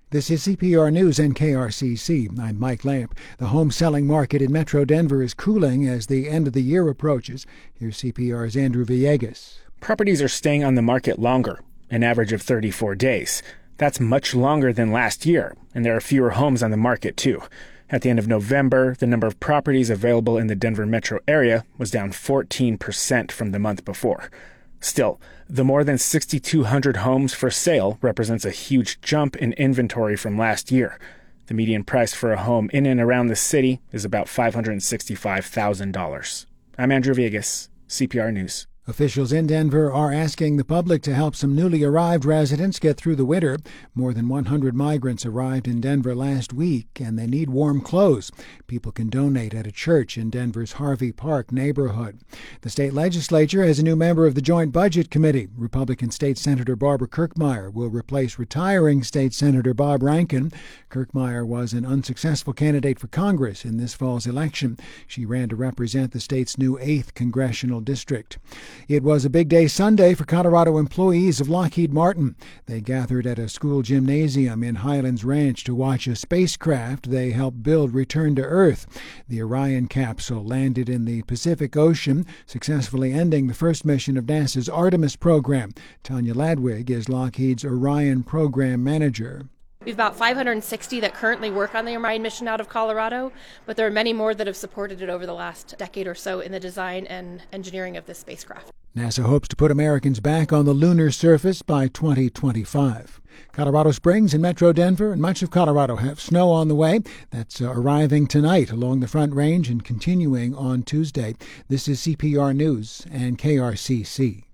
This is CPR News and KRCC. I'm Mike Lamp. The home selling market in Metro Denver is cooling as the end of the year approaches. Here's CPR's Andrew Villegas. Properties are staying on the market longer, an average of 34 days. That's much longer than last year, and there are fewer homes on the market, too. At the end of November, the number of properties available in the Denver metro area was down 14% from the month before. Still, the more than 6,200 homes for sale represents a huge jump in inventory from last year. The median price for a home in and around the city is about $565,000. I'm Andrew Villegas, CPR News. Officials in Denver are asking the public to help some newly arrived residents get through the winter. More than 100 migrants arrived in Denver last week, and they need warm clothes. People can donate at a church in Denver's Harvey Park neighborhood. The state legislature has a new member of the Joint Budget Committee. Republican State Senator Barbara Kirkmeyer will replace retiring State Senator Bob Rankin. Kirkmeyer was an unsuccessful candidate for Congress in this fall's election. She ran to represent the state's new 8th congressional district. It was a big day Sunday for Colorado employees of Lockheed Martin. They gathered at a school gymnasium in Highlands Ranch to watch a spacecraft they helped build return to Earth. The Orion capsule landed in the Pacific Ocean, successfully ending the first mission of NASA's Artemis program. Tanya Ladwig is Lockheed's Orion program manager. We have about 560 that currently work on the Orion mission out of Colorado, but there are many more that have supported it over the last decade or so in the design and engineering of this spacecraft. NASA hopes to put Americans back on the lunar surface by 2025. Colorado Springs and Metro Denver and much of Colorado have snow on the way. That's arriving tonight along the Front Range and continuing on Tuesday. This is CPR News and KRCC.